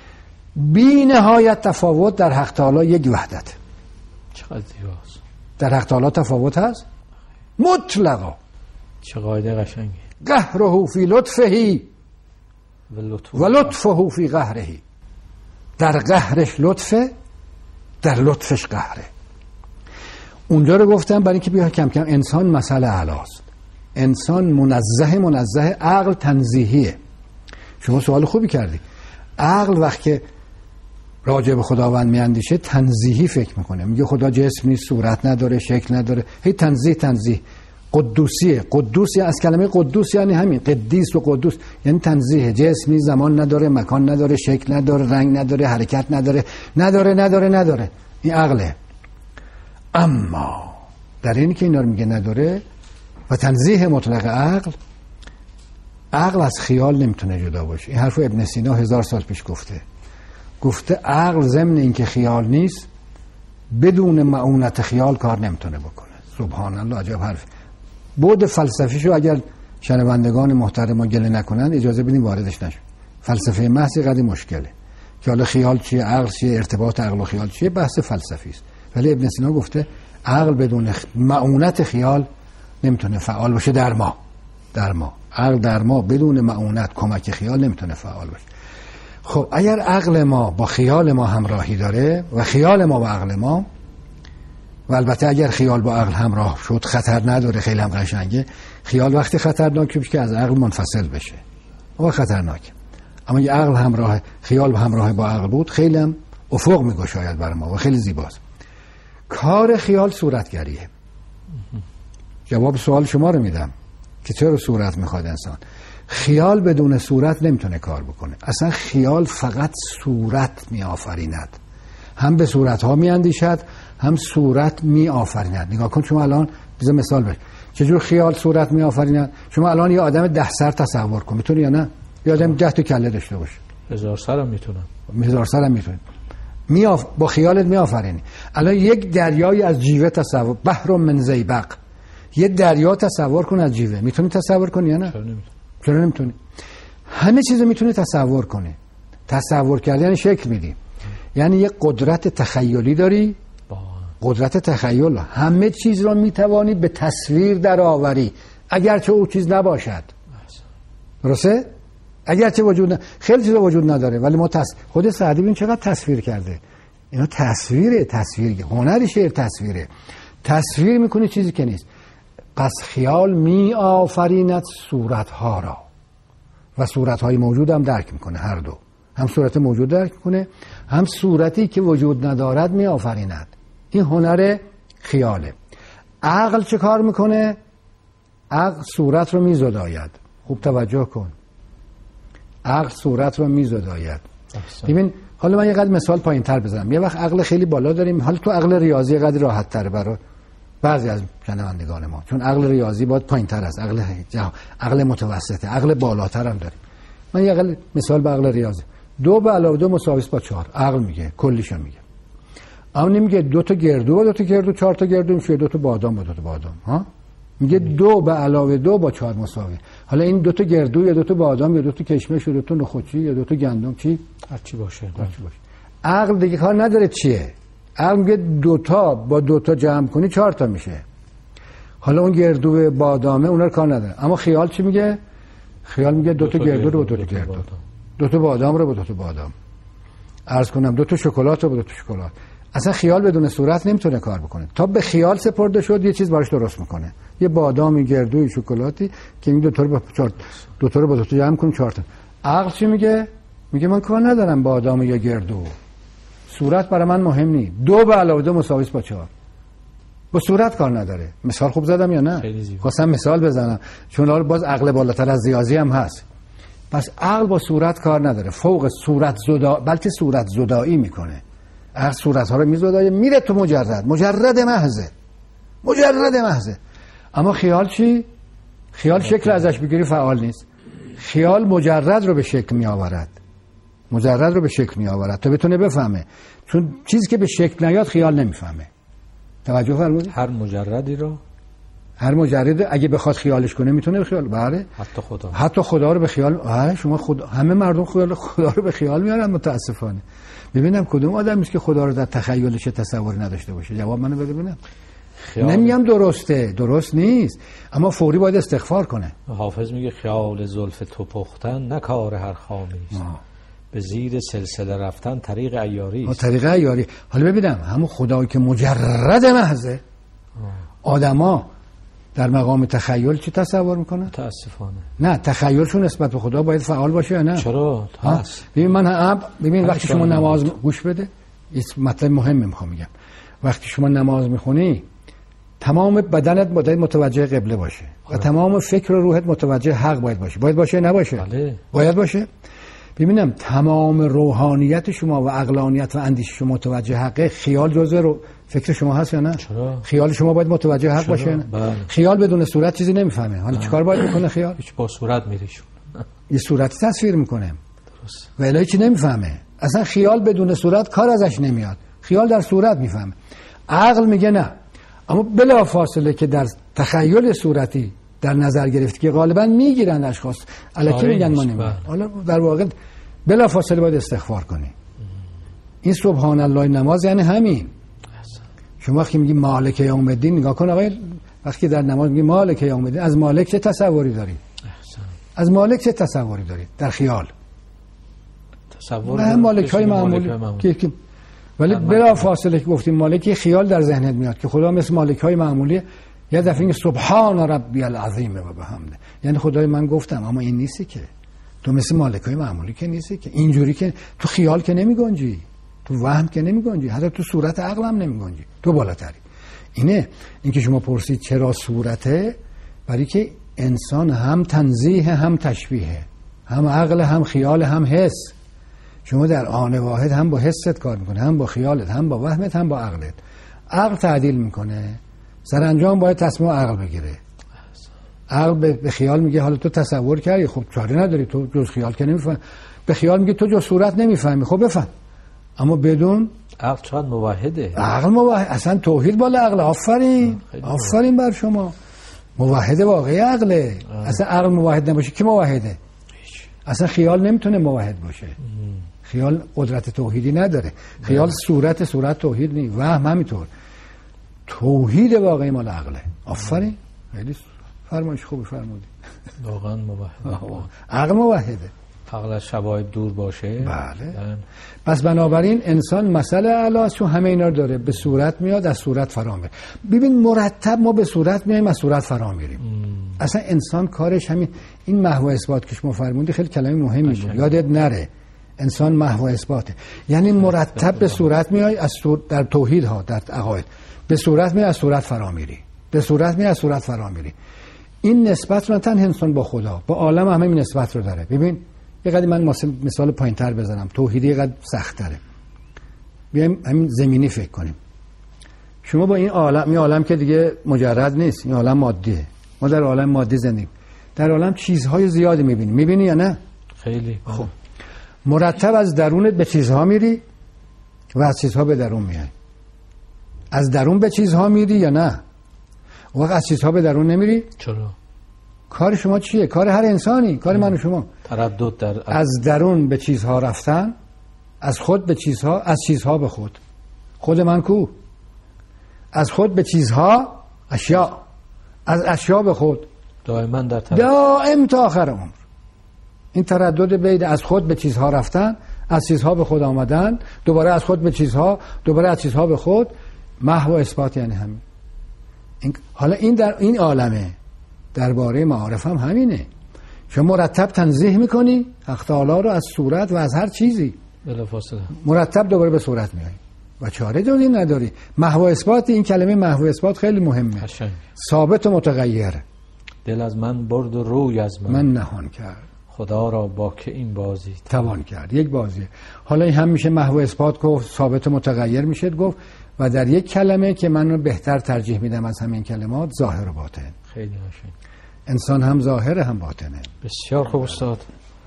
بی‌نهایت تفاوت در حق تعالی یک وحدت. چقدر زیباست. در حق تعالی تفاوت هست مطلقا. چه قاعده قشنگی. قهره فی لطفه و لطفه فی قهره. در قهرش لطفه، در لطفش قهره. اونجا رو گفتم برای اینکه بیا کم کم انسان مسئله اعلاست. انسان منزه عقل تنزیهیه. شما سوال خوبی کردی. عقل وقتی راجع به خداوند میاندیشه تنزیهی فکر میکنه، میگه خدا جسم نیست، صورت نداره، شکل نداره، هی تنزیه. قدوسیه. قدوسی از کلمه قدوس یعنی همین، قدیس و قدوس یعنی تنزیه. جسمی زمان نداره، مکان نداره، شکل نداره، رنگ نداره، حرکت نداره. این عقله. اما در اینی که اینا رو میگه نداره و تنزیه مطلق عقل از خیال نمیتونه جدا باشه. این حرف ابن سینا 1000 سال پیش گفته عقل ضمن این که خیال نیست بدون معونت خیال کار نمیتونه بکنه. سبحان الله، عجب حرف. بعد فلسفیشو اگر شنوندگان محترم ما گله نکنن اجازه بدیم واردش نشون. فلسفه محض قدی مشکله که حالا خیال چیه، عقل چیه، ارتباط عقل و خیال چیه، بحث فلسفی است. ولی ابن سینا گفته عقل بدون معونت خیال نمیتونه فعال باشه. در ما عقل در ما بدون معونت کمک خیال نمیتونه فعال باشه. خب اگر عقل ما با خیال ما همراهی داره و خیال ما با عقل ما، و البته اگر خیال با عقل همراه شد خطر نداره، خیلی هم قشنگه. خیال وقتی خطرناکه میشه که از عقل منفصل بشه، اون خطرناکه. اما اگه عقل همراه، خیال همراه با عقل بود، خیلی هم افق میگشاید برای ما و خیلی زیباست. کار خیال صورتگریه. جواب سوال شما رو میدم که چرا صورت میخواد انسان. خیال بدون صورت نمیتونه کار بکنه. اصلا خیال فقط صورت میآفریند، هم به صورت ها میاندیشد هم صورت میآفریند. نگاه کن شما الان بذار مثال بزن چجور خیال صورت میآفریند. شما الان یه آدم 10 سر تصور کن، میتونی یا نه؟ یه آدم 10 تا کله داشته باشه. 1000 سرم میتونم. 1000 سرم میتونی. با خیالت میآفرینی. الان یک دریای از جیوه تصور، بحر من زیبق، یه دریا تصور کن از جیوه. میتونی تصور کنی یا نه؟ چرا نمیتونی؟ همه چیزو میتونی تصور کنی. تصور کردن یعنی شکل میدی، یعنی یه قدرت تخیلی داری. قدرت تخیل همه چیز رو میتوانی به تصویر درآوری اگرچه او چیز نباشد. درسته؟ اگرچه وجود خیلی چیزا وجود نداره ولی ما خود سعدی ببین چقدر تصویر کرده. اینا تصویر هنر شعر تصویره. تصویر میکنه چیزی که نیست. پس خیال می آفریند صورتها را و صورتهای موجود هم درک میکنه. هر دو هم صورت موجود درک میکنه، هم صورتی که وجود ندارد میآفریند. این هنر خیاله. عقل چه کار میکنه؟ عقل صورت رو میزداید. خوب توجه کن، عقل صورت رو میزداید. ببین حالا من یه قدر مثال پایین تر بزنم. یه وقت عقل خیلی بالا داریم، حالا تو عقل ریاضی قدر راحت تره برای بعضی از شنوندگان ما، چون عقل ریاضی باید پایین تر است، عقل متوسطه، عقل بالاتر هم داریم. من یه عقل مثال به عقل ریاضی، 2 به علاوه 2 مساوی با 4. عقل میگه، کلیشو میگه. اما نمیگه 2 تا گردو با 2 تا گردو 4 تا گردو میشه 2 تا بادام با 2 تا بادام، ها؟ میگه 2 به علاوه 2 با 4 مساوی. حالا این 2 تا گردو یا 2 تا بادام یا 2 تا کشمش یا 2 تا نخودچی یا 2 تا گندم چی هر چی باشه، عقل دیگه کار نداره چیه. عقل میگه 2 تا با 2 تا جمع کنی 4 تا میشه. حالا اون گردو بادامه اونا رو کار نداره. اما خیال چی میگه؟ خیال میگه 2 تا گردو رو با 2 تا گردو، 2 تا بادام رو با 2 تا بادام، عرض کنم 2 تا شکلات رو با 2 تا شکلات. اصلا خیال بدون صورت نمیتونه کار بکنه. تا به خیال سپرده شد یه چیز براش درست میکنه، یه بادامی، گردوی، شکلاتی که این 2 تا رو با 4 2 تا رو با 2 تا جمع کنیم 4 تا. عقل چی میگه؟ میگه من کار ندارم بادام یا گردو، صورت برای من مهم نیست. 2 به علاوه 2 مساوی با 4. با صورت کار نداره. مثال خوب زدم یا نه؟ خواستم مثال بزنم چون باز عقل بالاتر از ریاضی هم هست. پس عقل با صورت کار نداره، فوق صورت زدا، بلکه صورت زدایی میکنه. عقل صورت ها رو میزدایه، میره تو مجرد محضه. اما خیال چی؟ خیال شکل ازش بگیری فعال نیست. خیال مجرد رو به شکل می آورد تا بتونه بفهمه، چون چیزی که به شکل نیاد خیال نمیفهمه. توجه فرمودید؟ هر مجرد اگه بخواد خیالش کنه میتونه به خیال، بله، حتی خدا رو به خیال. شما همه مردم خدا رو به خیال میارن متاسفانه. ببینم کدوم آدمی است که خدا رو در تخیلش تصوری نداشته باشه. جواب منو بده ببینم. نمیگم درست نیست، اما فوری باید استغفار کنه. حافظ میگه خیال زلف تو پختن نه کار هر خامی است، به زیر سلسله رفتن طریق عیاری است. طریق عیاری. حالا ببینم همون خدایی که مجرد محضه، آدما در مقام تخیل چی تصور میکنن؟ متاسفانه نه، تخیلشون نسبت به خدا باید فعال باشه یا نه؟ چرا؟ هست. ببین وقتی شما نماز گوش بده، این مطلب مهمه میخوام بگم. وقتی شما نماز میخونی تمام بدنت باید متوجه قبله باشه و تمام فکر و روحت متوجه حق باید باشه نباشه؟ بله. باید باشه. ببینم تمام روحانیت شما و عقلانیت و اندیشه شما متوجه حقه. خیال جزء فکر شما هست یا نه؟ چرا؟ خیال شما باید متوجه حق باشه. بله. خیال بدون صورت چیزی نمیفهمه. حالا چیکار باید بکنه خیال؟ هیچ با صورت میریشون. یه صورت تصویر میکنه. درست. و الهی چی نمیفهمه. اصلا خیال بدون صورت کار ازش نمیاد. خیال در صورت میفهمه. عقل میگه نه. اما بلا فاصله که در تخیل صورتی در نظر گرفت که غالبا میگیرن اشخاص الکی میگن ما نمیگن. حالا در واقع بلا فاصله باید استغفار کنی. این سبحان الله نماز یعنی همین. شما وقتی میگی مالک یوم الدین، نگاه کن آقای، وقتی در نماز میگی مالک یوم الدین، از مالک چه تصوری داری؟ از مالک چه تصوری داری در خیال؟ تصور مالک های معمولی که ولی بلا فاصله که گفتیم مالک، خیال در ذهنت میاد که خدا مثل مالک های معمولی. یه دفعه میگه سبحان ربی العظیم و بحمده، یعنی خدای من گفتم، اما این نیستی که تو مثل مالک های معمولی که نیستی که اینجوری که تو خیال که نمی گنجی، تو وهم که نمی گنجی، حتی تو صورت عقل هم نمی گنجی، تو بالاتری. این که شما پرسید چرا صورته، برای که انسان هم تنزیه هم تشبیه، هم عقل هم خیال هم حس. شما در آن واحد هم با حست کار میکنه، هم با خیالت، هم با وهمت، هم با عقلت. عقل تعدیل میکنه، سرانجام باید تصمیم عقل بگیره. عقل به خیال میگه حالا تو تصور کردی، خب چاره نداری، تو جز خیال که نمیفهمی. به خیال میگه تو جز صورت نمیفهمی، خب بفهم. اما بدون عقل چقدر موحده. عقل موحد، اصلا توحید بالا عقل. آفرین بر شما. موحد واقعی عقله. اصلا عقل موحد نباشه کی موحده؟ اصلا خیال نمیتونه موحد باشه. خیال قدرت توحیدی نداره. خیال صورت توحید نیست. وهم همینطور. توحید واقعی مال عقله. آفرین. خیلی فرمایش خوبی فرمودی. واقعا موحد. عقل موحده. عقل از شواهد دور باشه. بله. پس بنابراین انسان مسئله اعلی، چون همه اینا رو داره، به صورت میاد، از صورت فرا میره. ببین مرتب ما به صورت میایم، از صورت فرا میریم. اصلا انسان کارش همین. این محو اثبات که شما فرمودی خیلی کلمه مهمی بود، یادت نره. انسان محو اثباته، یعنی مرتب به صورت میای از در توحید ها، در عقاید به صورت میای از صورت فرا میری، به صورت میای از صورت فرا میری. این نسبت رو تنها انسان با خدا، با عالم هم این نسبت رو داره. ببین یه قدری من مثال پایین‌تر بزنم، توحیدی یه قدر سخت‌تره. بیایم همین زمینی فکر کنیم. شما با این عالم که دیگه مجرد نیست، این عالم مادیه. ما در عالم مادی زندگی، در عالم چیزهای زیادی می‌بینیم. می‌بینی یا نه؟ خیلی. خب مرتب از درونت به چیزها میری و از چیزها به درون میای. از درون به چیزها میری یا نه؟ وقت از چیزها به درون نمیری؟ چرا؟ کار شما چیه؟ کار هر انسانی، کار من و شما تردد در از درون به چیزها رفتن، از خود به چیزها، از چیزها به خود. خود من کو؟ از خود به چیزها، اشیا، از اشیا به خود، دائما در دائم تا آخر عمر. این تردد بین از خود به چیزها رفتن، از چیزها به خود آمدن، دوباره از خود به چیزها، دوباره از چیزها به خود، محو اثبات یعنی همین. حالا این در این عالمه، درباره معارف هم همینه. شما مرتب تنزیه میکنی حق تعالی رو از صورت و از هر چیزی، بلافاصله مرتب دوباره به صورت میای و چاره جزی نداری. محو اثبات، این کلمه محو اثبات خیلی مهمه. ثابت و متغیر. دل از من برد و روی از من نهان کرد، خدا را با که این بازی توان کرد. یک بازیه. حالا این هم میشه محو اثبات گفت، ثابت و متغیر میشه گفت، و در یک کلمه که من رو بهتر ترجیح میدم از همین کلمات، ظاهر و باطن. خیلی عالی. انسان هم ظاهره هم باطنه. بسیار خوب استاد.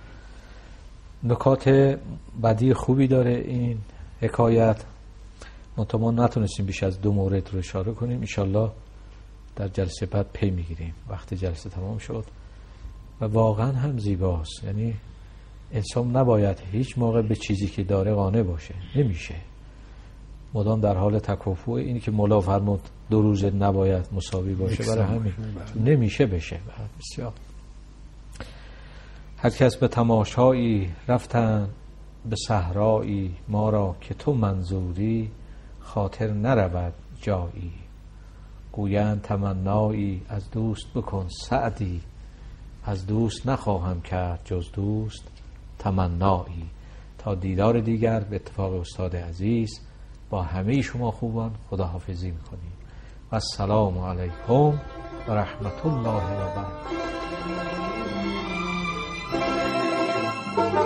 نکات بدی خوبی داره این حکایت. ما نتونستیم بیش از 2 مورد رو اشاره کنیم. انشالله در جلسه بعد پی میگیریم وقتی جلسه تمام شد. و واقعا هم زیباست. یعنی انسان نباید هیچ موقع به چیزی که داره قانع باشه. نمیشه. مدام در حال تکافؤ. اینی که مولا فرمود 2 روز نباید مساوی باشه، برای همین نمیشه بشه. بسیار. هر کس به تماشایی رفتن به صحرایی، ما را که تو منظوری خاطر نرود جایی. گویند تمنایی از دوست بکن سعدی، از دوست نخواهم کرد جز دوست تمنایی. تا دیدار دیگر به اتفاق استاد عزیز، با همه شما خوبان خداحافظی میکنیم و السلام علیکم و رحمت الله و برکاته.